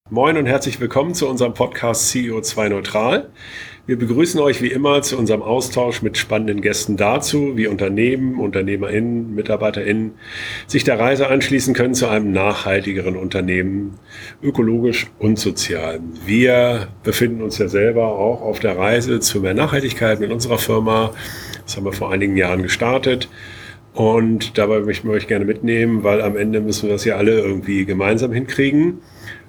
Moin und herzlich willkommen zu unserem Podcast CEO2 Neutral. Wir begrüßen euch wie immer zu unserem Austausch mit spannenden Gästen dazu, wie Unternehmen, UnternehmerInnen, MitarbeiterInnen sich der Reise anschließen können zu einem nachhaltigeren Unternehmen, ökologisch und sozial. Wir befinden uns ja selber auch auf der Reise zu mehr Nachhaltigkeit mit unserer Firma. Das haben wir vor einigen Jahren gestartet. Und dabei möchten wir euch gerne mitnehmen, weil am Ende müssen wir das ja alle irgendwie gemeinsam hinkriegen.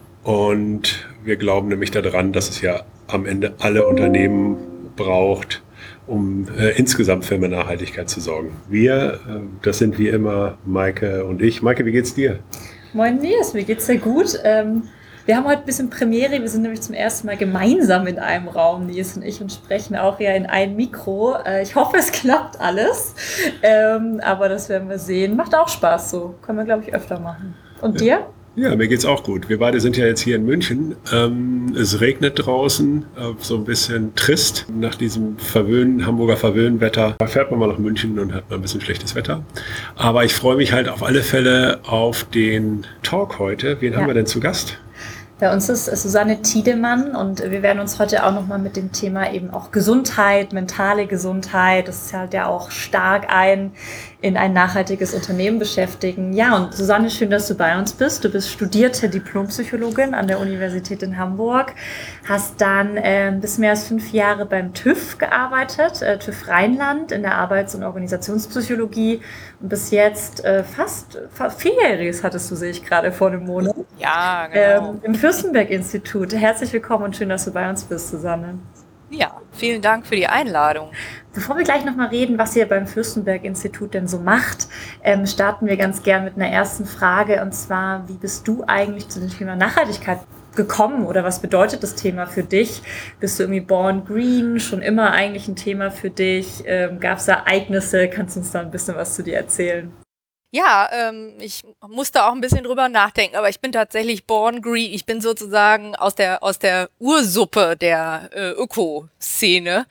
Und wir glauben nämlich daran, dass es ja am Ende alle Unternehmen braucht, um insgesamt für mehr Nachhaltigkeit zu sorgen. Das sind wie immer Maike und ich. Maike, wie geht's dir? Moin Nils, mir geht's sehr gut. Wir haben heute ein bisschen Premiere. Wir sind nämlich zum ersten Mal gemeinsam in einem Raum, Nils und ich, und sprechen auch ja in ein Mikro. Ich hoffe, es klappt alles. Aber das werden wir sehen. Macht auch Spaß so. Können wir, glaube ich, öfter machen. Und dir? Ja, mir geht's auch gut. Wir beide sind ja jetzt hier in München. Es regnet draußen, so ein bisschen trist. Nach diesem Hamburger Verwöhnwetter fährt man mal nach München und hat mal ein bisschen schlechtes Wetter. Aber ich freue mich halt auf alle Fälle auf den Talk heute. Wen haben wir denn zu Gast? Bei uns ist Susanne Tiedemann und wir werden uns heute auch nochmal mit dem Thema eben auch Gesundheit, mentale Gesundheit, das zahlt ja auch stark in ein nachhaltiges Unternehmen beschäftigen. Ja, und Susanne, schön, dass du bei uns bist. Du bist studierte Diplompsychologin an der Universität in Hamburg, hast dann bis mehr als 5 Jahre beim TÜV gearbeitet, TÜV Rheinland in der Arbeits- und Organisationspsychologie und bis jetzt fast 4-jähriges hattest du, sehe ich gerade vor einem Monat. Ja, genau. Im Fürstenberg-Institut. Herzlich willkommen und schön, dass du bei uns bist, Susanne. Ja, vielen Dank für die Einladung. Bevor wir gleich nochmal reden, was ihr beim Fürstenberg-Institut denn so macht, starten wir ganz gern mit einer ersten Frage. Und zwar, wie bist du eigentlich zu dem Thema Nachhaltigkeit gekommen oder was bedeutet das Thema für dich? Bist du irgendwie born green, schon immer eigentlich ein Thema für dich? Gab es Ereignisse? Kannst du uns da ein bisschen was zu dir erzählen? Ja, ich musste auch ein bisschen drüber nachdenken, aber ich bin tatsächlich born green. Ich bin sozusagen aus der Ursuppe der Ökoszene.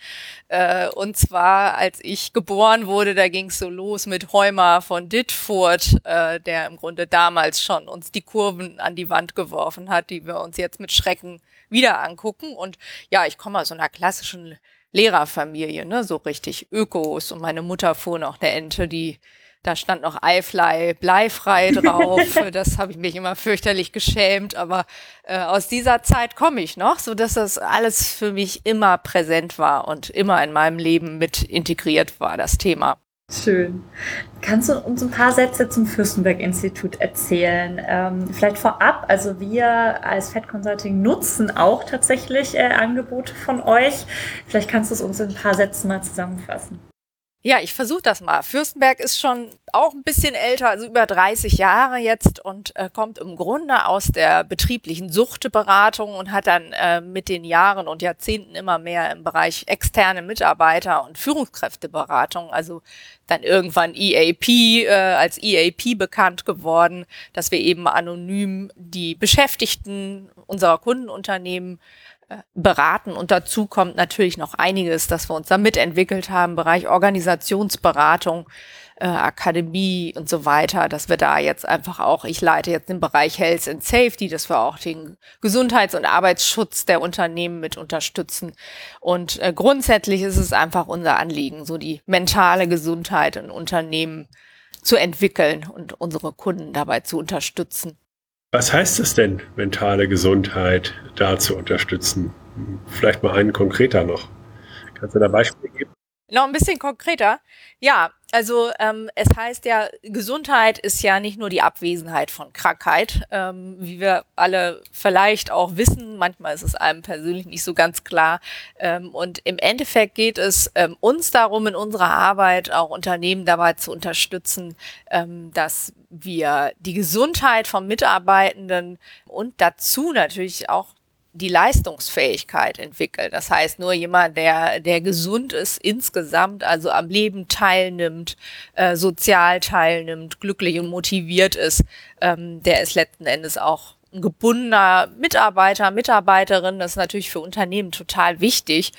Und zwar, als ich geboren wurde, da ging es so los mit Heumer von Dittfurt, der im Grunde damals schon uns die Kurven an die Wand geworfen hat, die wir uns jetzt mit Schrecken wieder angucken. Und ja, ich komme aus so einer klassischen Lehrerfamilie, ne, so richtig Ökos. Und meine Mutter fuhr noch eine Ente, da stand noch Eiflei, bleifrei drauf. Das habe ich mich immer fürchterlich geschämt. Aber aus dieser Zeit komme ich noch, so dass das alles für mich immer präsent war und immer in meinem Leben mit integriert war, das Thema. Schön. Kannst du uns ein paar Sätze zum Fürstenberg-Institut erzählen? Vielleicht vorab, also wir als Fed Consulting nutzen auch tatsächlich Angebote von euch. Vielleicht kannst du es uns in ein paar Sätzen mal zusammenfassen. Ja, ich versuche das mal. Fürstenberg ist schon auch ein bisschen älter, also über 30 Jahre jetzt und kommt im Grunde aus der betrieblichen Suchteberatung und hat dann mit den Jahren und Jahrzehnten immer mehr im Bereich externe Mitarbeiter und Führungskräfteberatung, also dann irgendwann als EAP bekannt geworden, dass wir eben anonym die Beschäftigten unserer Kundenunternehmen beraten. Und dazu kommt natürlich noch einiges, das wir uns da mitentwickelt haben, Bereich Organisationsberatung, Akademie und so weiter, dass wir da jetzt einfach auch, ich leite jetzt den Bereich Health and Safety, dass wir auch den Gesundheits- und Arbeitsschutz der Unternehmen mit unterstützen. Und grundsätzlich ist es einfach unser Anliegen, so die mentale Gesundheit in Unternehmen zu entwickeln und unsere Kunden dabei zu unterstützen. Was heißt es denn, mentale Gesundheit da zu unterstützen? Vielleicht mal einen konkreter noch. Kannst du da Beispiele geben? Noch ein bisschen konkreter. Ja, also es heißt ja, Gesundheit ist ja nicht nur die Abwesenheit von Krankheit, wie wir alle vielleicht auch wissen. Manchmal ist es einem persönlich nicht so ganz klar. Und im Endeffekt geht es uns darum, in unserer Arbeit auch Unternehmen dabei zu unterstützen, dass wir die Gesundheit von Mitarbeitenden und dazu natürlich auch die Leistungsfähigkeit entwickelt. Das heißt, nur jemand, der gesund ist insgesamt, also am Leben teilnimmt, sozial teilnimmt, glücklich und motiviert ist, der ist letzten Endes auch ein gebundener Mitarbeiter, Mitarbeiterin. Das ist natürlich für Unternehmen total wichtig,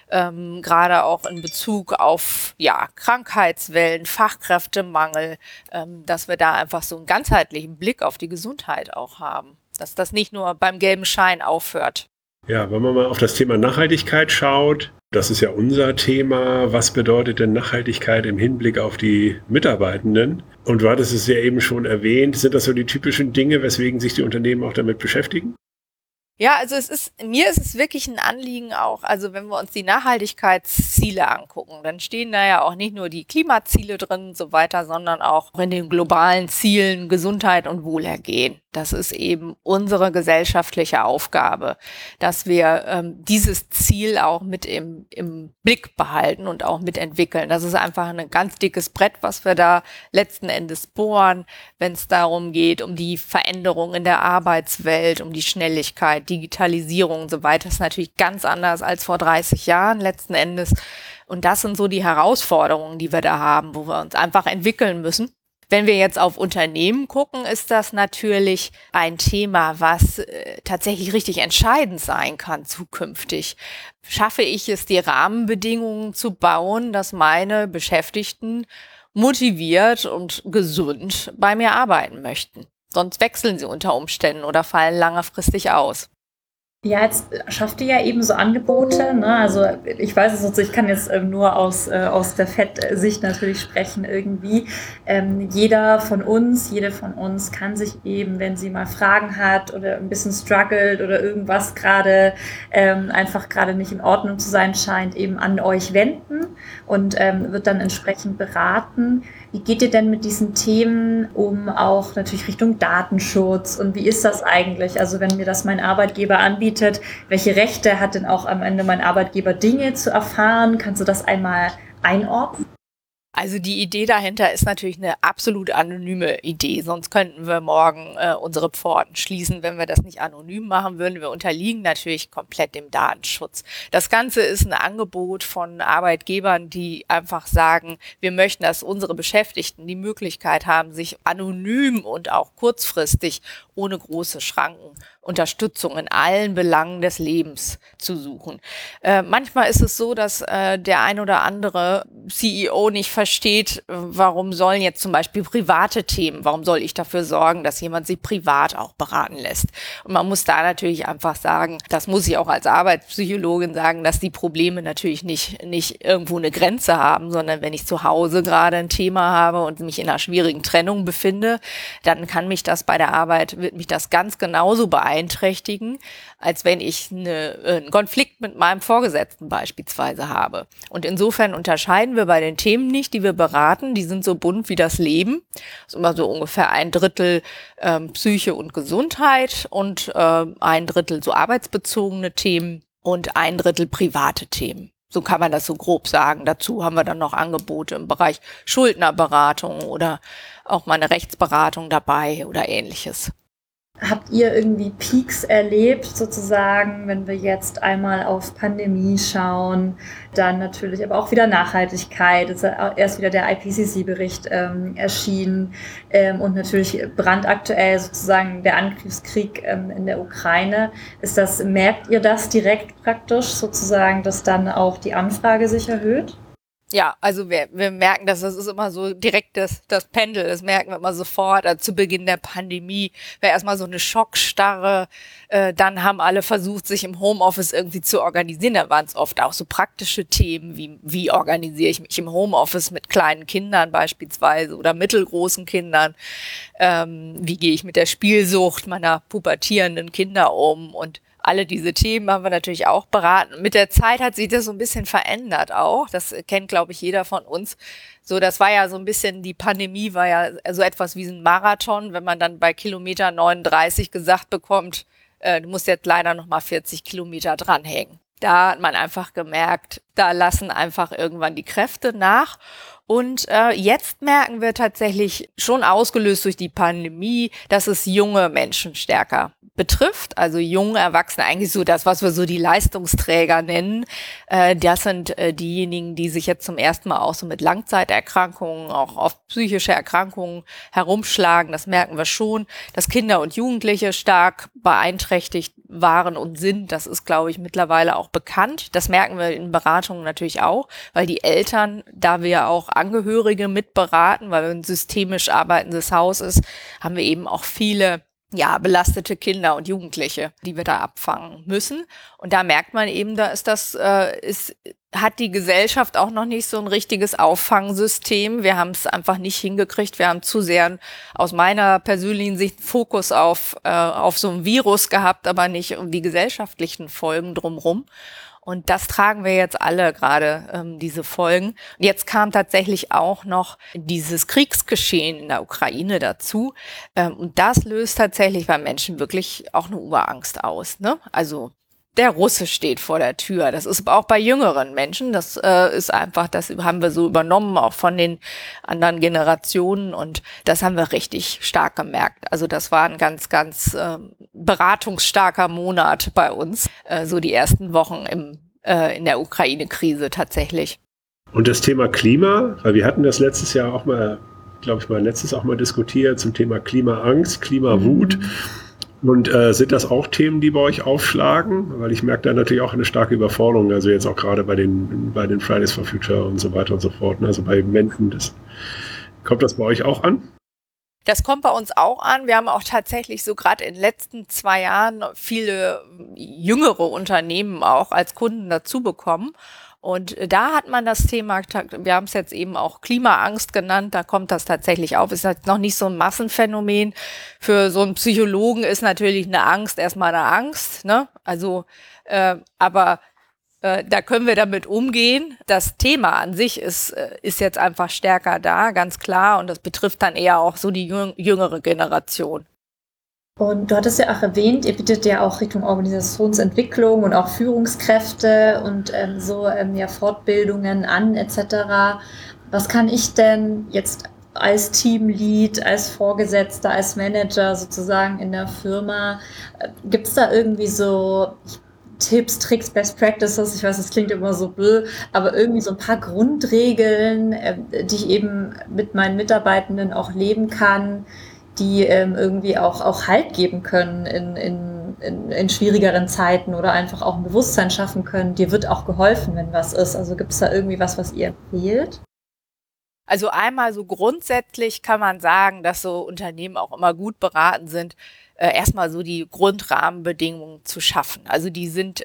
gerade auch in Bezug auf Krankheitswellen, Fachkräftemangel, dass wir da einfach so einen ganzheitlichen Blick auf die Gesundheit auch haben. dass das nicht nur beim gelben Schein aufhört. Ja, wenn man mal auf das Thema Nachhaltigkeit schaut, das ist ja unser Thema. Was bedeutet denn Nachhaltigkeit im Hinblick auf die Mitarbeitenden? Und du hattest es ja eben schon erwähnt. Sind das so die typischen Dinge, weswegen sich die Unternehmen auch damit beschäftigen? Ja, also mir ist es wirklich ein Anliegen auch, also wenn wir uns die Nachhaltigkeitsziele angucken, dann stehen da ja auch nicht nur die Klimaziele drin und so weiter, sondern auch in den globalen Zielen Gesundheit und Wohlergehen. Das ist eben unsere gesellschaftliche Aufgabe, dass wir dieses Ziel auch mit im Blick behalten und auch mitentwickeln. Das ist einfach ein ganz dickes Brett, was wir da letzten Endes bohren, wenn es darum geht, um die Veränderung in der Arbeitswelt, um die Schnelligkeit, Digitalisierung und so weiter. Das ist natürlich ganz anders als vor 30 Jahren letzten Endes. Und das sind so die Herausforderungen, die wir da haben, wo wir uns einfach entwickeln müssen. Wenn wir jetzt auf Unternehmen gucken, ist das natürlich ein Thema, was tatsächlich richtig entscheidend sein kann zukünftig. Schaffe ich es, die Rahmenbedingungen zu bauen, dass meine Beschäftigten motiviert und gesund bei mir arbeiten möchten? Sonst wechseln sie unter Umständen oder fallen langfristig aus. Ja, jetzt schafft ihr ja eben so Angebote, ne? Also ich weiß es so, ich kann jetzt nur aus der Fett-Sicht natürlich sprechen irgendwie. Jede von uns kann sich eben, wenn sie mal Fragen hat oder ein bisschen struggelt oder irgendwas einfach gerade nicht in Ordnung zu sein scheint, eben an euch wenden und wird dann entsprechend beraten. Wie geht ihr denn mit diesen Themen um, auch natürlich Richtung Datenschutz, und wie ist das eigentlich? Also wenn mir das mein Arbeitgeber anbietet, welche Rechte hat denn auch am Ende mein Arbeitgeber, Dinge zu erfahren? Kannst du das einmal einordnen? Also die Idee dahinter ist natürlich eine absolut anonyme Idee, sonst könnten wir morgen unsere Pforten schließen, wenn wir das nicht anonym machen würden. Wir unterliegen natürlich komplett dem Datenschutz. Das Ganze ist ein Angebot von Arbeitgebern, die einfach sagen, wir möchten, dass unsere Beschäftigten die Möglichkeit haben, sich anonym und auch kurzfristig ohne große Schranken Unterstützung in allen Belangen des Lebens zu suchen. Manchmal ist es so, dass der ein oder andere CEO nicht versteht, warum sollen jetzt zum Beispiel private Themen, warum soll ich dafür sorgen, dass jemand sich privat auch beraten lässt? Und man muss da natürlich einfach sagen, das muss ich auch als Arbeitspsychologin sagen, dass die Probleme natürlich nicht irgendwo eine Grenze haben, sondern wenn ich zu Hause gerade ein Thema habe und mich in einer schwierigen Trennung befinde, dann kann mich das bei der Arbeit, wird mich das ganz genauso beeinträchtigen, als wenn ich einen Konflikt mit meinem Vorgesetzten beispielsweise habe. Und insofern unterscheiden wir bei den Themen nicht, die wir beraten. Die sind so bunt wie das Leben. Das ist immer so ungefähr 1/3 Psyche und Gesundheit und 1/3 so arbeitsbezogene Themen und 1/3 private Themen. So kann man das so grob sagen. Dazu haben wir dann noch Angebote im Bereich Schuldnerberatung oder auch mal eine Rechtsberatung dabei oder Ähnliches. Habt ihr irgendwie Peaks erlebt, sozusagen, wenn wir jetzt einmal auf Pandemie schauen, dann natürlich aber auch wieder Nachhaltigkeit, ist ja erst wieder der IPCC-Bericht erschienen und natürlich brandaktuell sozusagen der Angriffskrieg in der Ukraine. Merkt ihr das direkt praktisch sozusagen, dass dann auch die Anfrage sich erhöht? Ja, also wir merken das ist immer so direkt das Pendel, das merken wir immer sofort. Also zu Beginn der Pandemie war erstmal so eine Schockstarre, dann haben alle versucht, sich im Homeoffice irgendwie zu organisieren. Da waren es oft auch so praktische Themen, wie organisiere ich mich im Homeoffice mit kleinen Kindern beispielsweise oder mittelgroßen Kindern, wie gehe ich mit der Spielsucht meiner pubertierenden Kinder um, und alle diese Themen haben wir natürlich auch beraten. Mit der Zeit hat sich das so ein bisschen verändert auch. Das kennt, glaube ich, jeder von uns. So, das war ja so ein bisschen, die Pandemie war ja so etwas wie ein Marathon, wenn man dann bei Kilometer 39 gesagt bekommt, du musst jetzt leider noch mal 40 Kilometer dranhängen. Da hat man einfach gemerkt, da lassen einfach irgendwann die Kräfte nach. Und jetzt merken wir tatsächlich, schon ausgelöst durch die Pandemie, dass es junge Menschen stärker betrifft. Also junge Erwachsene, eigentlich so das, was wir so die Leistungsträger nennen. Das sind diejenigen, die sich jetzt zum ersten Mal auch so mit Langzeiterkrankungen, auch oft psychische Erkrankungen herumschlagen. Das merken wir schon, dass Kinder und Jugendliche stark beeinträchtigt waren und sind. Das ist, glaube ich, mittlerweile auch bekannt. Das merken wir in Beratungen natürlich auch, weil die Eltern, da wir auch Angehörige mitberaten, weil wir ein systemisch arbeitendes Haus ist, haben wir eben auch viele belastete Kinder und Jugendliche, die wir da abfangen müssen. Und da merkt man eben, da ist hat die Gesellschaft auch noch nicht so ein richtiges Auffangsystem. Wir haben es einfach nicht hingekriegt. Wir haben zu sehr aus meiner persönlichen Sicht Fokus auf so ein Virus gehabt, aber nicht um die gesellschaftlichen Folgen drumherum. Und das tragen wir jetzt alle gerade, diese Folgen. Und jetzt kam tatsächlich auch noch dieses Kriegsgeschehen in der Ukraine dazu. Und das löst tatsächlich bei Menschen wirklich auch eine Urangst aus, ne? Also der Russe steht vor der Tür. Das ist auch bei jüngeren Menschen. Das ist einfach, das haben wir so übernommen, auch von den anderen Generationen. Und das haben wir richtig stark gemerkt. Also das war ein ganz, ganz beratungsstarker Monat bei uns. So die ersten Wochen in der Ukraine-Krise tatsächlich. Und das Thema Klima, weil wir hatten das letztes Jahr auch mal, diskutiert zum Thema Klimaangst, Klimawut. Und sind das auch Themen, die bei euch aufschlagen? Weil ich merke da natürlich auch eine starke Überforderung, also jetzt auch gerade bei den Fridays for Future und so weiter und so fort. Also bei Menschen, kommt das bei euch auch an? Das kommt bei uns auch an. Wir haben auch tatsächlich so gerade in den letzten 2 Jahren viele jüngere Unternehmen auch als Kunden dazu bekommen. Und da hat man das Thema, wir haben es jetzt eben auch Klimaangst genannt, da kommt das tatsächlich auf. Ist halt noch nicht so ein Massenphänomen. Für so einen Psychologen ist natürlich eine Angst erstmal eine Angst, ne? Also, aber da können wir damit umgehen. Das Thema an sich ist jetzt einfach stärker da, ganz klar. Und das betrifft dann eher auch so die jüngere Generation. Und du hattest ja auch erwähnt, ihr bietet ja auch Richtung Organisationsentwicklung und auch Führungskräfte und Fortbildungen an etc. Was kann ich denn jetzt als Teamlead, als Vorgesetzter, als Manager sozusagen in der Firma, gibt es da irgendwie so Tipps, Tricks, Best Practices, ich weiß, das klingt immer so blöd, aber irgendwie so ein paar Grundregeln, die ich eben mit meinen Mitarbeitenden auch leben kann, die irgendwie auch Halt geben können in schwierigeren Zeiten oder einfach auch ein Bewusstsein schaffen können. Dir wird auch geholfen, wenn was ist. Also gibt es da irgendwie was ihr empfehlt? Also einmal so grundsätzlich kann man sagen, dass so Unternehmen auch immer gut beraten sind, erstmal so die Grundrahmenbedingungen zu schaffen. Also die sind,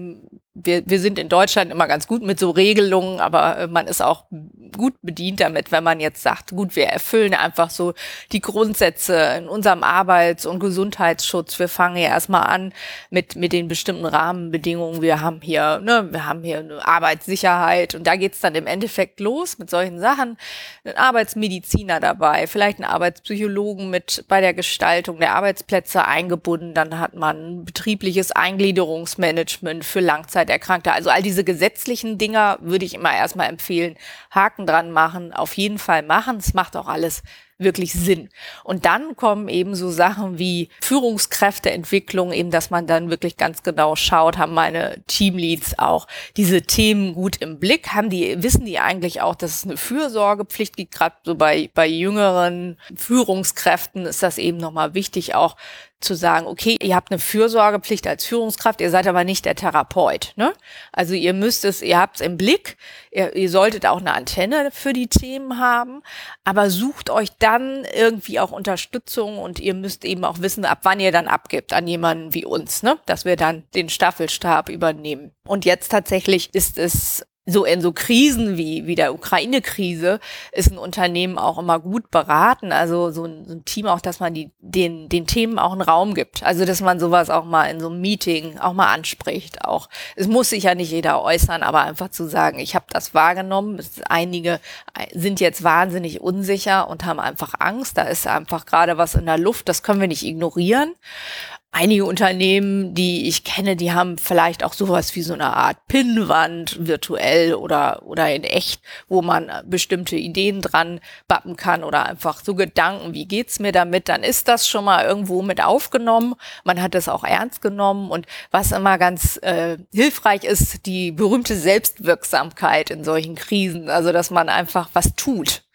wir sind in Deutschland immer ganz gut mit so Regelungen, aber man ist auch gut bedient damit, wenn man jetzt sagt, gut, wir erfüllen einfach so die Grundsätze in unserem Arbeits- und Gesundheitsschutz. Wir fangen ja erstmal an mit den bestimmten Rahmenbedingungen. Wir haben hier eine Arbeitssicherheit und da geht's dann im Endeffekt los mit solchen Sachen. Ein Arbeitsmediziner dabei, vielleicht einen Arbeitspsychologen mit bei der Gestaltung der Arbeitsplätze eingebunden. Dann hat man betriebliches Eingliederungsmanagement für Langzeiterkrankte. Also all diese gesetzlichen Dinger würde ich immer erstmal empfehlen, Haken dran machen, auf jeden Fall machen. Es macht auch alles wirklich Sinn. Und dann kommen eben so Sachen wie Führungskräfteentwicklung, eben, dass man dann wirklich ganz genau schaut, haben meine Teamleads auch diese Themen gut im Blick, wissen die eigentlich auch, dass es eine Fürsorgepflicht gibt, gerade so bei jüngeren Führungskräften ist das eben nochmal wichtig, auch zu sagen, okay, ihr habt eine Fürsorgepflicht als Führungskraft, ihr seid aber nicht der Therapeut, ne? Also ihr habt es im Blick, ihr solltet auch eine Antenne für die Themen haben, aber sucht euch dann irgendwie auch Unterstützung und ihr müsst eben auch wissen, ab wann ihr dann abgibt an jemanden wie uns, ne? Dass wir dann den Staffelstab übernehmen. Und jetzt tatsächlich ist es so in so Krisen wie der Ukraine-Krise ist ein Unternehmen auch immer gut beraten, also so ein Team auch, dass man den Themen auch einen Raum gibt, also dass man sowas auch mal in so einem Meeting auch mal anspricht, auch es muss sich ja nicht jeder äußern, aber einfach zu sagen, ich habe das wahrgenommen, einige sind jetzt wahnsinnig unsicher und haben einfach Angst, da ist einfach gerade was in der Luft, das können wir nicht ignorieren. Einige Unternehmen, die ich kenne, die haben vielleicht auch sowas wie so eine Art Pinnwand virtuell oder in echt, wo man bestimmte Ideen dran bappen kann oder einfach so Gedanken, wie geht's mir damit, dann ist das schon mal irgendwo mit aufgenommen. Man hat es auch ernst genommen und was immer ganz hilfreich ist, die berühmte Selbstwirksamkeit in solchen Krisen, also dass man einfach was tut.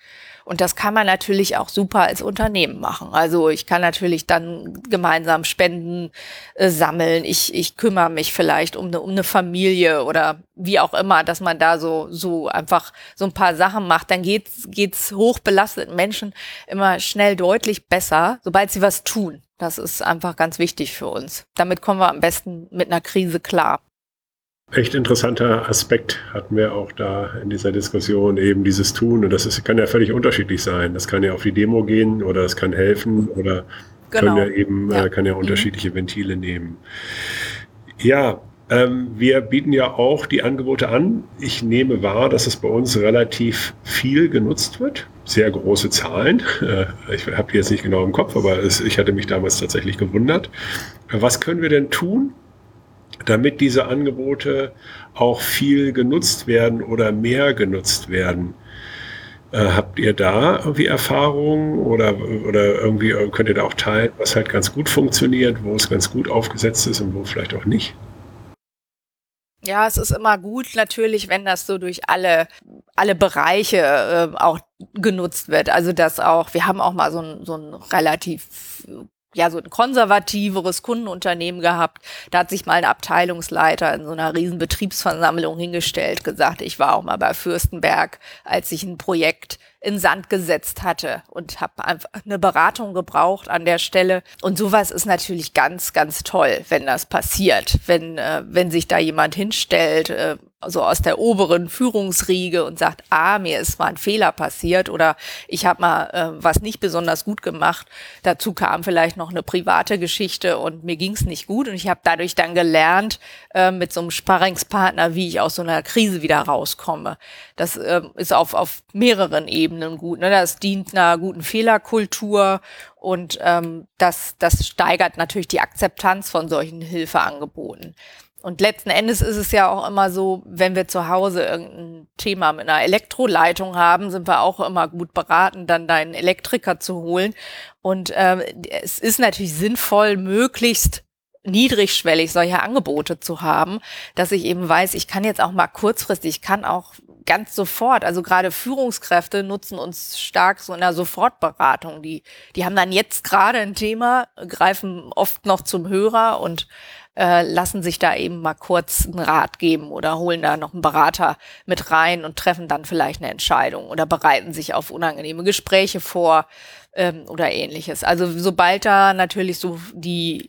Und das kann man natürlich auch super als Unternehmen machen. Also ich kann natürlich dann gemeinsam Spenden sammeln. Ich kümmere mich vielleicht um eine Familie oder wie auch immer, dass man da so einfach so ein paar Sachen macht. Dann geht's hochbelasteten Menschen immer schnell deutlich besser, sobald sie was tun. Das ist einfach ganz wichtig für uns. Damit kommen wir am besten mit einer Krise klar. Echt interessanter Aspekt hatten wir auch da in dieser Diskussion, eben dieses Tun. Und kann ja völlig unterschiedlich sein. Das kann ja auf die Demo gehen oder es kann helfen oder kann ja unterschiedliche Ventile nehmen. Ja, wir bieten ja auch die Angebote an. Ich nehme wahr, dass es bei uns relativ viel genutzt wird. Sehr große Zahlen. Ich habe die jetzt nicht genau im Kopf, aber ich hatte mich damals tatsächlich gewundert. Was können wir denn tun, damit diese Angebote auch viel genutzt werden oder mehr genutzt werden? Habt ihr da irgendwie Erfahrungen oder irgendwie könnt ihr da auch teilen, was halt ganz gut funktioniert, wo es ganz gut aufgesetzt ist und wo vielleicht auch nicht? Ja, es ist immer gut natürlich, wenn das so durch alle Bereiche auch genutzt wird. Also wir haben auch mal so ein relativ so ein konservativeres Kundenunternehmen gehabt. Da hat sich mal ein Abteilungsleiter in so einer riesen Betriebsversammlung hingestellt, gesagt, ich war auch mal bei Fürstenberg, als ich ein Projekt in Sand gesetzt hatte und habe einfach eine Beratung gebraucht an der Stelle. Und sowas ist natürlich ganz, ganz toll, wenn das passiert, wenn sich da jemand hinstellt, so aus der oberen Führungsriege und sagt, mir ist mal ein Fehler passiert oder ich habe mal was nicht besonders gut gemacht. Dazu kam vielleicht noch eine private Geschichte und mir ging es nicht gut und ich habe dadurch dann gelernt, mit so einem Sparringspartner, wie ich aus so einer Krise wieder rauskomme. Das ist auf mehreren Ebenen gut. Ne? Das dient einer guten Fehlerkultur und das steigert natürlich die Akzeptanz von solchen Hilfeangeboten. Und letzten Endes ist es ja auch immer so, wenn wir zu Hause irgendein Thema mit einer Elektroleitung haben, sind wir auch immer gut beraten, dann da einen Elektriker zu holen. Und es ist natürlich sinnvoll, möglichst niedrigschwellig solche Angebote zu haben, dass ich eben weiß, ich kann jetzt auch mal kurzfristig, ich kann auch ganz sofort, also gerade Führungskräfte nutzen uns stark so in der Sofortberatung. Die haben dann jetzt gerade ein Thema, greifen oft noch zum Hörer und lassen sich da eben mal kurz einen Rat geben oder holen da noch einen Berater mit rein und treffen dann vielleicht eine Entscheidung oder bereiten sich auf unangenehme Gespräche vor oder Ähnliches. Also sobald da natürlich so die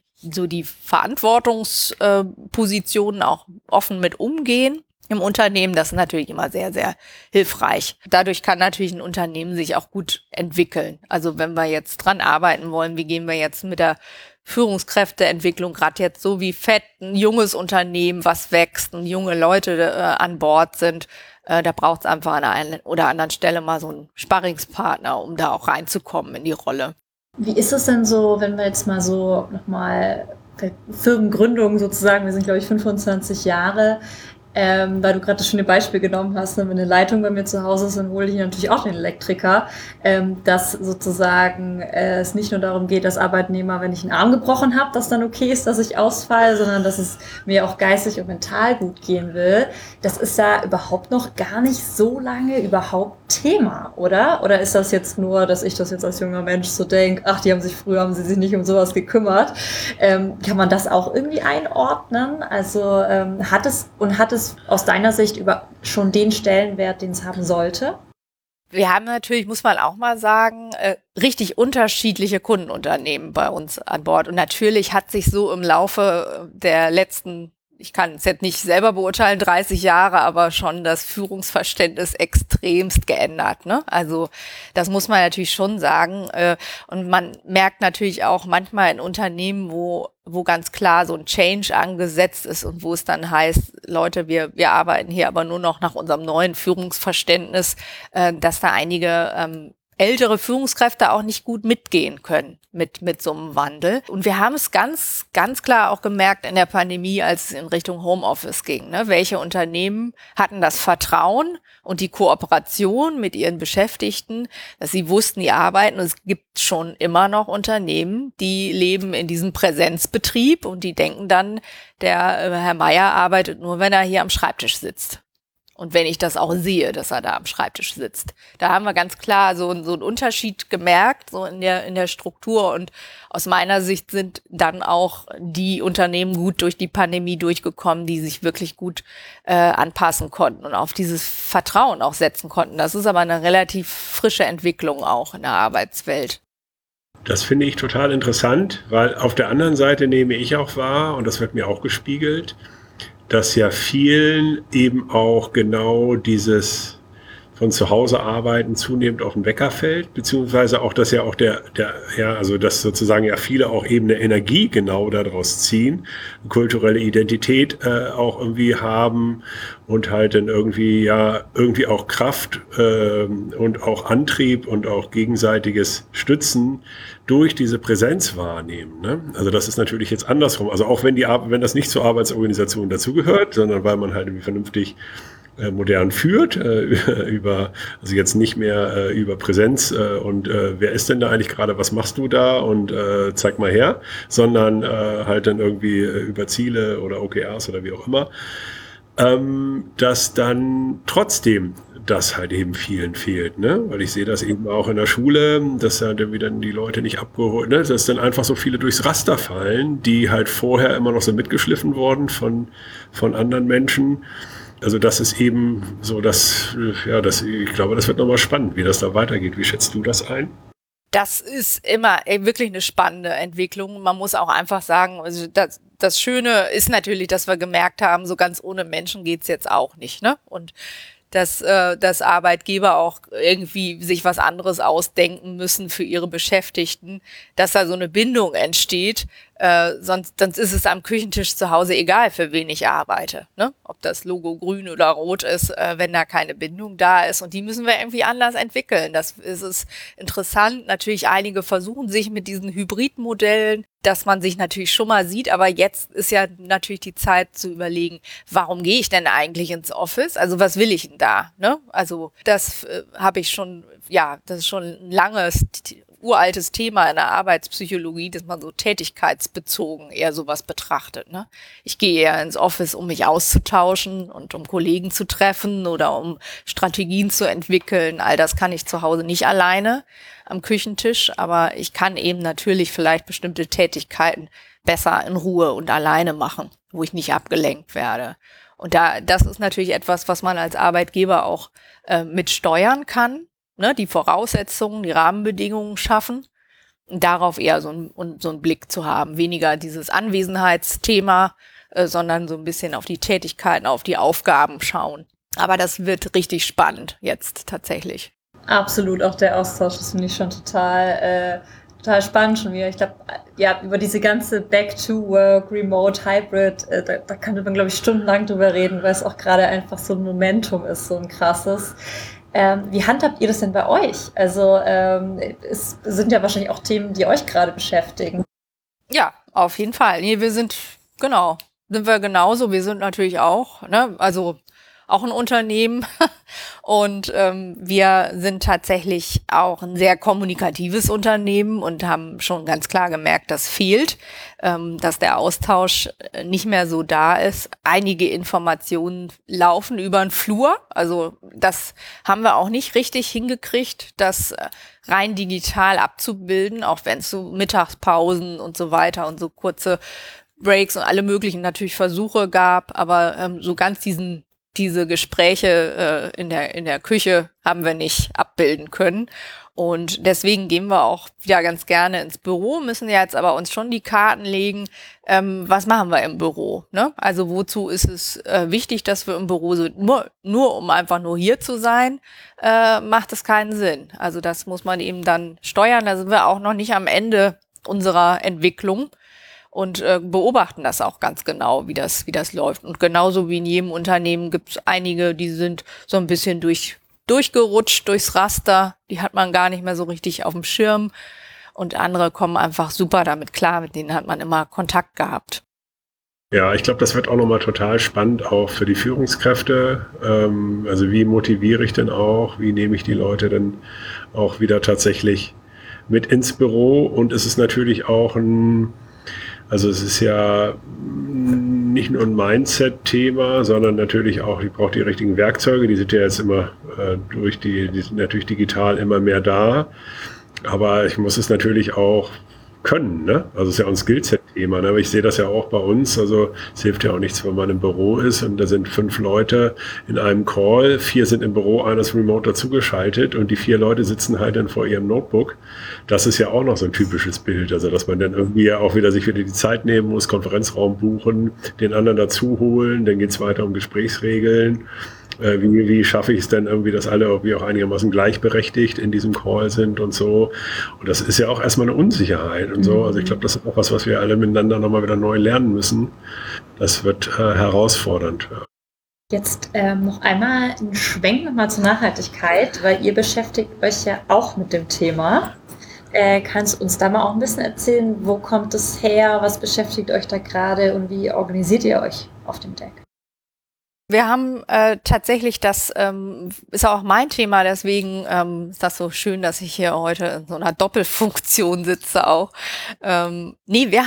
Verantwortungspositionen auch offen mit umgehen im Unternehmen, das ist natürlich immer sehr, sehr hilfreich. Dadurch kann natürlich ein Unternehmen sich auch gut entwickeln. Also wenn wir jetzt dran arbeiten wollen, wie gehen wir jetzt mit der Führungskräfteentwicklung, gerade jetzt so wie FED, ein junges Unternehmen, was wächst und junge Leute an Bord sind, da braucht es einfach an der einen oder anderen Stelle mal so einen Sparringspartner, um da auch reinzukommen in die Rolle. Wie ist es denn so, wenn wir jetzt mal so nochmal Firmengründung sozusagen, wir sind glaube ich 25 Jahre, weil du gerade das schöne Beispiel genommen hast, wenn eine Leitung bei mir zu Hause ist, dann hole ich natürlich auch den Elektriker, dass sozusagen es nicht nur darum geht, dass Arbeitnehmer, wenn ich einen Arm gebrochen habe, dass dann okay ist, dass ich ausfalle, sondern dass es mir auch geistig und mental gut gehen will. Das ist ja überhaupt noch gar nicht so lange überhaupt Thema, oder? Oder ist das jetzt nur, dass ich das jetzt als junger Mensch so denke, früher haben sie sich nicht um sowas gekümmert. Kann man das auch irgendwie einordnen? Also hat es aus deiner Sicht schon den Stellenwert, den es haben sollte? Wir haben natürlich, muss man auch mal sagen, richtig unterschiedliche Kundenunternehmen bei uns an Bord. Und natürlich hat sich so im Laufe der letzten, ich kann es jetzt nicht selber beurteilen, 30 Jahre, aber schon das Führungsverständnis extremst geändert. Ne? Also das muss man natürlich schon sagen. Und man merkt natürlich auch manchmal in Unternehmen, wo ganz klar so ein Change angesetzt ist und wo es dann heißt, Leute, wir arbeiten hier aber nur noch nach unserem neuen Führungsverständnis, dass da einige ältere Führungskräfte auch nicht gut mitgehen können mit so einem Wandel. Und wir haben es ganz, ganz klar auch gemerkt in der Pandemie, als es in Richtung Homeoffice ging. Ne? Welche Unternehmen hatten das Vertrauen und die Kooperation mit ihren Beschäftigten, dass sie wussten, die arbeiten. Und es gibt schon immer noch Unternehmen, die leben in diesem Präsenzbetrieb und die denken dann, der Herr Meier arbeitet nur, wenn er hier am Schreibtisch sitzt. Und wenn ich das auch sehe, dass er da am Schreibtisch sitzt. Da haben wir ganz klar so einen Unterschied gemerkt, so in der Struktur. Und aus meiner Sicht sind dann auch die Unternehmen gut durch die Pandemie durchgekommen, die sich wirklich gut anpassen konnten und auf dieses Vertrauen auch setzen konnten. Das ist aber eine relativ frische Entwicklung auch in der Arbeitswelt. Das finde ich total interessant, weil auf der anderen Seite nehme ich auch wahr, und das wird mir auch gespiegelt, dass ja vielen eben auch genau dieses von zu Hause arbeiten zunehmend auf den Wecker fällt, beziehungsweise auch, dass ja auch also dass sozusagen ja viele auch eben eine Energie genau daraus ziehen, eine kulturelle Identität auch irgendwie haben und halt dann irgendwie auch Kraft und auch Antrieb und auch gegenseitiges Stützen durch diese Präsenz wahrnehmen. Ne? Also das ist natürlich jetzt andersrum. Also auch wenn das nicht zur Arbeitsorganisation dazugehört, sondern weil man halt irgendwie vernünftig modern führt, also jetzt nicht mehr über Präsenz und wer ist denn da eigentlich gerade, was machst du da und zeig mal her, sondern halt dann irgendwie über Ziele oder OKRs oder wie auch immer, dass dann trotzdem das halt eben vielen fehlt, ne? Weil ich sehe das eben auch in der Schule, dass halt irgendwie dann die Leute nicht abgeholt, ne? Dass dann einfach so viele durchs Raster fallen, die halt vorher immer noch so mitgeschliffen wurden von anderen Menschen. Also das ist eben so, ich glaube, das wird nochmal spannend, wie das da weitergeht. Wie schätzt du das ein? Das ist immer wirklich eine spannende Entwicklung. Man muss auch einfach sagen, also das Schöne ist natürlich, dass wir gemerkt haben, so ganz ohne Menschen geht's jetzt auch nicht, ne? Und dass Arbeitgeber auch irgendwie sich was anderes ausdenken müssen für ihre Beschäftigten, dass da so eine Bindung entsteht. Sonst ist es am Küchentisch zu Hause egal, für wen ich arbeite, ne? Ob das Logo grün oder rot ist, wenn da keine Bindung da ist. Und die müssen wir irgendwie anders entwickeln. Das ist interessant. Natürlich, einige versuchen sich mit diesen Hybridmodellen, dass man sich natürlich schon mal sieht. Aber jetzt ist ja natürlich die Zeit zu überlegen, warum gehe ich denn eigentlich ins Office? Also was will ich denn da? Ne? Also das habe ich schon, das ist schon ein langes uraltes Thema in der Arbeitspsychologie, dass man so tätigkeitsbezogen eher sowas betrachtet. Ne? Ich gehe eher ins Office, um mich auszutauschen und um Kollegen zu treffen oder um Strategien zu entwickeln. All das kann ich zu Hause nicht alleine am Küchentisch, aber ich kann eben natürlich vielleicht bestimmte Tätigkeiten besser in Ruhe und alleine machen, wo ich nicht abgelenkt werde. Und das ist natürlich etwas, was man als Arbeitgeber auch mit steuern kann. Ne, die Voraussetzungen, die Rahmenbedingungen schaffen und darauf eher so einen Blick zu haben. Weniger dieses Anwesenheitsthema, sondern so ein bisschen auf die Tätigkeiten, auf die Aufgaben schauen. Aber das wird richtig spannend jetzt tatsächlich. Absolut, auch der Austausch, das finde ich schon total spannend schon wieder. Ich glaube, über diese ganze Back-to-Work, Remote, Hybrid, da könnte man, glaube ich, stundenlang drüber reden, weil es auch gerade einfach so ein Momentum ist, so ein krasses. Wie handhabt ihr das denn bei euch? Also es sind ja wahrscheinlich auch Themen, die euch gerade beschäftigen. Ja, auf jeden Fall. Nee, sind wir genauso. Wir sind natürlich auch, ne, also auch ein Unternehmen und wir sind tatsächlich auch ein sehr kommunikatives Unternehmen und haben schon ganz klar gemerkt, das fehlt, dass der Austausch nicht mehr so da ist. Einige Informationen laufen über den Flur, also das haben wir auch nicht richtig hingekriegt, das rein digital abzubilden, auch wenn es so Mittagspausen und so weiter und so kurze Breaks und alle möglichen natürlich Versuche gab, aber so ganz diese Gespräche in der Küche haben wir nicht abbilden können. Und deswegen gehen wir auch wieder ganz gerne ins Büro, müssen jetzt aber uns schon die Karten legen, was machen wir im Büro, ne? Also wozu ist es wichtig, dass wir im Büro sind? Nur um einfach nur hier zu sein, macht es keinen Sinn. Also das muss man eben dann steuern. Da sind wir auch noch nicht am Ende unserer Entwicklung. Und beobachten das auch ganz genau, wie das läuft. Und genauso wie in jedem Unternehmen gibt es einige, die sind so ein bisschen durchgerutscht durchs Raster. Die hat man gar nicht mehr so richtig auf dem Schirm. Und andere kommen einfach super damit klar. Mit denen hat man immer Kontakt gehabt. Ja, ich glaube, das wird auch nochmal total spannend, auch für die Führungskräfte. Also wie motiviere ich denn auch? Wie nehme ich die Leute denn auch wieder tatsächlich mit ins Büro? Und es ist natürlich auch es ist ja nicht nur ein Mindset-Thema, sondern natürlich auch, ich brauche die richtigen Werkzeuge. Die sind ja jetzt immer die sind natürlich digital immer mehr da. Aber ich muss es natürlich auch können, ne? Also es ist ja auch ein Skillset-Thema, ne? Aber ich sehe das ja auch bei uns. Also es hilft ja auch nichts, wenn man im Büro ist und da sind 5 Leute in einem Call, 4 sind im Büro, einer ist remote dazugeschaltet und die 4 Leute sitzen halt dann vor ihrem Notebook. Das ist ja auch noch so ein typisches Bild. Also dass man dann irgendwie ja auch wieder sich wieder die Zeit nehmen muss, Konferenzraum buchen, den anderen dazu holen, dann geht's weiter um Gesprächsregeln. Wie schaffe ich es denn irgendwie, dass alle irgendwie auch einigermaßen gleichberechtigt in diesem Call sind und so. Und das ist ja auch erstmal eine Unsicherheit und so. Also ich glaube, das ist auch was wir alle miteinander nochmal wieder neu lernen müssen. Das wird herausfordernd. Jetzt noch einmal einen Schwenk nochmal zur Nachhaltigkeit, weil ihr beschäftigt euch ja auch mit dem Thema. Kannst du uns da mal auch ein bisschen erzählen, wo kommt es her, was beschäftigt euch da gerade und wie organisiert ihr euch auf dem Deck? Wir haben tatsächlich, das ist auch mein Thema, deswegen ist das so schön, dass ich hier heute in so einer Doppelfunktion sitze auch. Wir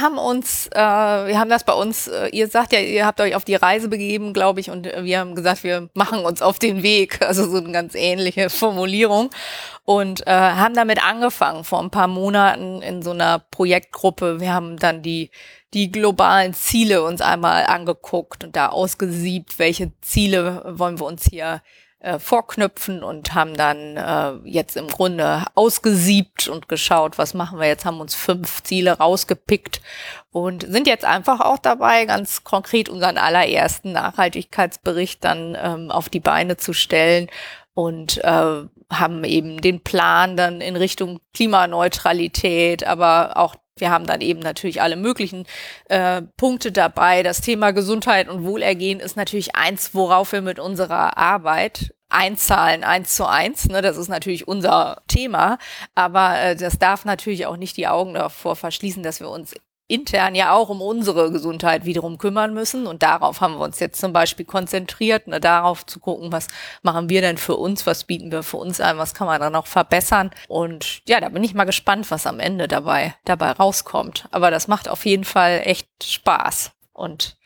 haben das bei uns, ihr sagt ja, ihr habt euch auf die Reise begeben, glaube ich, und wir haben gesagt, wir machen uns auf den Weg, also so eine ganz ähnliche Formulierung. Und haben damit angefangen vor ein paar Monaten in so einer Projektgruppe. Wir haben dann die globalen Ziele uns einmal angeguckt und da ausgesiebt, welche Ziele wollen wir uns hier vorknüpfen und haben dann jetzt im Grunde ausgesiebt und geschaut, was machen wir jetzt, haben uns 5 Ziele rausgepickt und sind jetzt einfach auch dabei, ganz konkret unseren allerersten Nachhaltigkeitsbericht dann auf die Beine zu stellen und haben eben den Plan dann in Richtung Klimaneutralität, aber auch wir haben dann eben natürlich alle möglichen Punkte dabei. Das Thema Gesundheit und Wohlergehen ist natürlich eins, worauf wir mit unserer Arbeit einzahlen, 1:1. Ne? Das ist natürlich unser Thema, aber das darf natürlich auch nicht die Augen davor verschließen, dass wir uns intern ja auch um unsere Gesundheit wiederum kümmern müssen. Und darauf haben wir uns jetzt zum Beispiel konzentriert, ne, darauf zu gucken, was machen wir denn für uns, was bieten wir für uns an, was kann man da noch verbessern. Und ja, da bin ich mal gespannt, was am Ende dabei rauskommt. Aber das macht auf jeden Fall echt Spaß. Und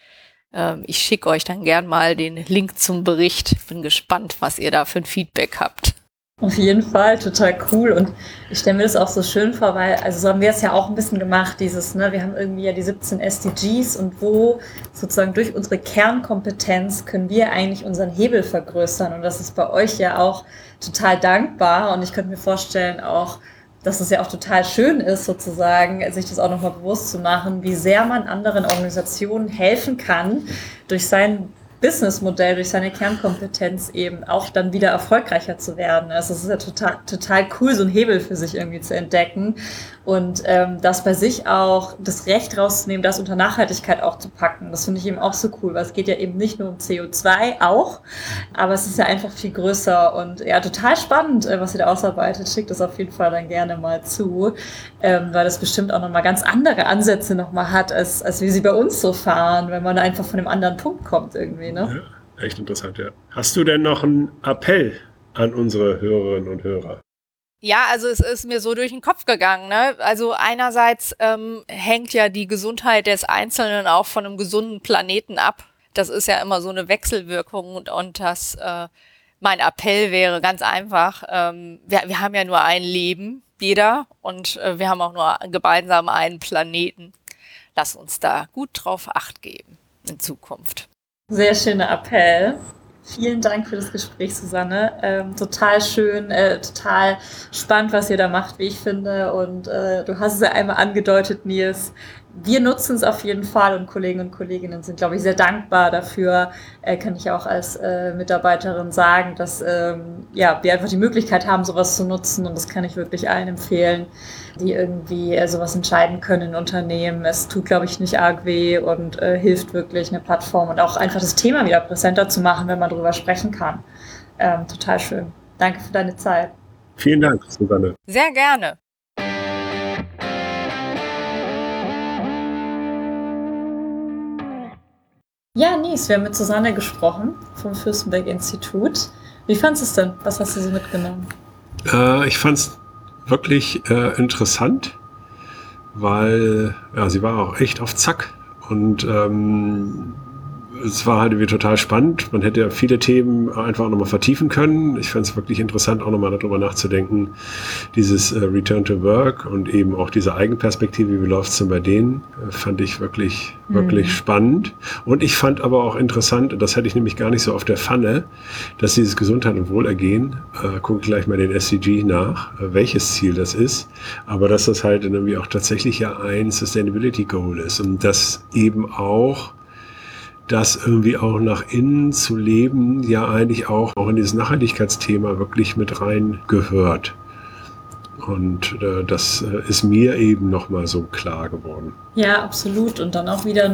ich schicke euch dann gern mal den Link zum Bericht. Bin gespannt, was ihr da für ein Feedback habt. Auf jeden Fall, total cool. Und ich stelle mir das auch so schön vor, weil, also so haben wir es ja auch ein bisschen gemacht, wir haben irgendwie ja die 17 SDGs und wo sozusagen durch unsere Kernkompetenz können wir eigentlich unseren Hebel vergrößern. Und das ist bei euch ja auch total dankbar. Und ich könnte mir vorstellen auch, dass es ja auch total schön ist, sozusagen, sich das auch nochmal bewusst zu machen, wie sehr man anderen Organisationen helfen kann, durch sein Businessmodell, durch seine Kernkompetenz eben auch dann wieder erfolgreicher zu werden. Also es ist ja total cool, so einen Hebel für sich irgendwie zu entdecken und das bei sich auch das Recht rauszunehmen, das unter Nachhaltigkeit auch zu packen. Das finde ich eben auch so cool, weil es geht ja eben nicht nur um CO2 auch, aber es ist ja einfach viel größer und ja, total spannend, was ihr da ausarbeitet. Schickt das auf jeden Fall dann gerne mal zu, weil das bestimmt auch nochmal ganz andere Ansätze nochmal hat, als wie sie bei uns so fahren, wenn man einfach von einem anderen Punkt kommt irgendwie. Ne? Ja, echt interessant, ja. Hast du denn noch einen Appell an unsere Hörerinnen und Hörer? Ja, also es ist mir so durch den Kopf gegangen, ne? Also einerseits hängt ja die Gesundheit des Einzelnen auch von einem gesunden Planeten ab. Das ist ja immer so eine Wechselwirkung und das mein Appell wäre ganz einfach, wir haben ja nur ein Leben, jeder, und wir haben auch nur gemeinsam einen Planeten. Lass uns da gut drauf Acht geben in Zukunft. Sehr schöner Appell. Vielen Dank für das Gespräch, Susanne. Total schön, total spannend, was ihr da macht, wie ich finde. Und du hast es ja einmal angedeutet, Nils. Wir nutzen es auf jeden Fall und Kollegen und Kolleginnen sind, glaube ich, sehr dankbar dafür. Kann ich auch als Mitarbeiterin sagen, dass wir einfach die Möglichkeit haben, sowas zu nutzen. Und das kann ich wirklich allen empfehlen, die irgendwie sowas entscheiden können in Unternehmen. Es tut, glaube ich, nicht arg weh und hilft wirklich, eine Plattform und auch einfach das Thema wieder präsenter zu machen, wenn man darüber sprechen kann. Total schön. Danke für deine Zeit. Vielen Dank, Susanne. Sehr gerne. Ja, Nies, wir haben mit Susanne gesprochen vom Fürstenberg-Institut. Wie fandest du es denn? Was hast du so mitgenommen? Ich fand es wirklich interessant, weil sie war auch echt auf Zack und es war halt irgendwie total spannend. Man hätte ja viele Themen einfach auch nochmal vertiefen können. Ich fand es wirklich interessant, auch nochmal darüber nachzudenken, dieses Return to Work und eben auch diese Eigenperspektive, wie läuft es denn bei denen, fand ich wirklich spannend. Und ich fand aber auch interessant, das hatte ich nämlich gar nicht so auf der Pfanne, dass dieses Gesundheit und Wohlergehen, gucke ich gleich mal den SDG nach, welches Ziel das ist, aber dass das halt irgendwie auch tatsächlich ja ein Sustainability Goal ist und dass eben auch das irgendwie auch nach innen zu leben, ja eigentlich auch in dieses Nachhaltigkeitsthema wirklich mit rein gehört. Und das ist mir eben nochmal so klar geworden. Ja, absolut. Und dann auch wieder,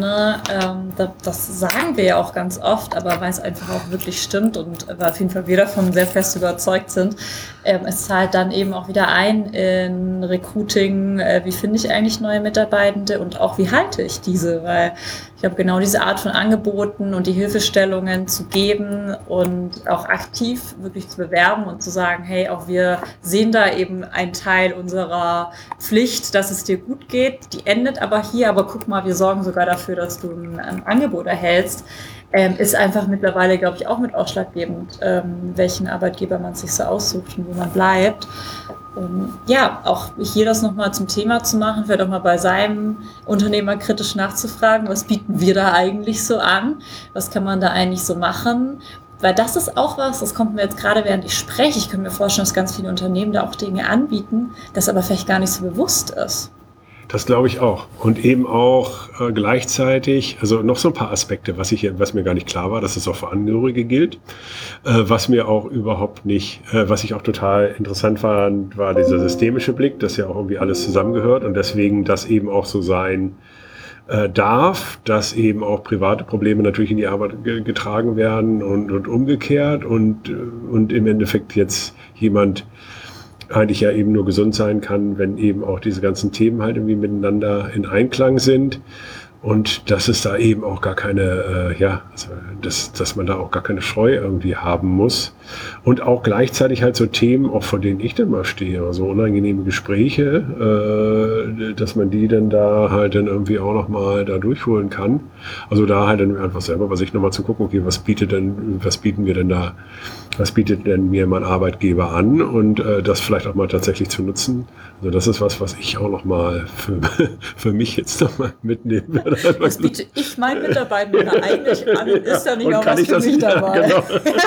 das sagen wir ja auch ganz oft, aber weil es einfach auch wirklich stimmt und weil auf jeden Fall wir davon sehr fest überzeugt sind, es zahlt dann eben auch wieder ein in Recruiting, wie finde ich eigentlich neue Mitarbeitende und auch wie halte ich diese, weil ich glaube, genau diese Art von Angeboten und die Hilfestellungen zu geben und auch aktiv wirklich zu bewerben und zu sagen, hey, auch wir sehen da eben einen Teil unserer Pflicht, dass es dir gut geht, die endet aber hier, aber guck mal, wir sorgen sogar dafür, dass du ein Angebot erhältst, ist einfach mittlerweile, glaube ich, auch mit ausschlaggebend, welchen Arbeitgeber man sich so aussucht und wo man bleibt. Ja, auch hier das nochmal zum Thema zu machen, vielleicht auch mal bei seinem Unternehmer kritisch nachzufragen, was bieten wir da eigentlich so an, was kann man da eigentlich so machen, weil das ist auch was, das kommt mir jetzt gerade während ich spreche, ich kann mir vorstellen, dass ganz viele Unternehmen da auch Dinge anbieten, das aber vielleicht gar nicht so bewusst ist. Das glaube ich auch. Und eben auch gleichzeitig, also noch so ein paar Aspekte, was mir gar nicht klar war, dass es auch für Angehörige gilt. Was mir auch überhaupt nicht, was ich auch total interessant fand, war dieser systemische Blick, dass ja auch irgendwie alles zusammengehört und deswegen das eben auch so sein darf, dass eben auch private Probleme natürlich in die Arbeit getragen werden und umgekehrt und im Endeffekt jetzt jemand eigentlich ja eben nur gesund sein kann, wenn eben auch diese ganzen Themen halt irgendwie miteinander in Einklang sind und dass es da eben auch gar keine, dass man da auch gar keine Scheu irgendwie haben muss und auch gleichzeitig halt so Themen, auch vor denen ich dann mal stehe, also unangenehme Gespräche, dass man die dann da halt dann irgendwie auch nochmal da durchholen kann. Also da halt dann einfach selber bei sich nochmal zu gucken, okay, was bietet denn mir mein Arbeitgeber an und das vielleicht auch mal tatsächlich zu nutzen. Also das ist was ich auch nochmal für mich jetzt nochmal mitnehmen werde. Was biete ich meinen Mitarbeitern eigentlich an? Ist ja nicht auch was für mich dabei. Ja, genau.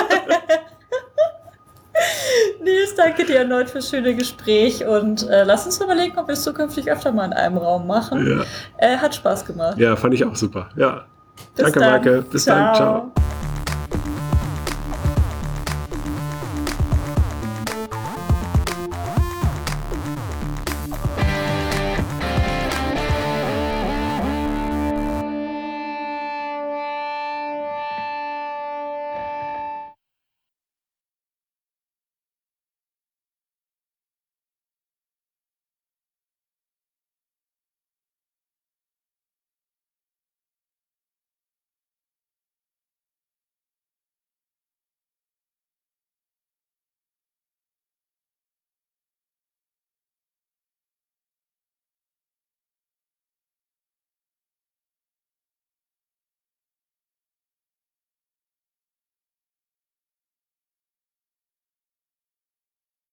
Nils, danke dir erneut fürs schöne Gespräch und lass uns überlegen, ob wir es zukünftig öfter mal in einem Raum machen. Ja. Hat Spaß gemacht. Ja, fand ich auch super. Ja. Danke, Maike. Bis dann. Ciao.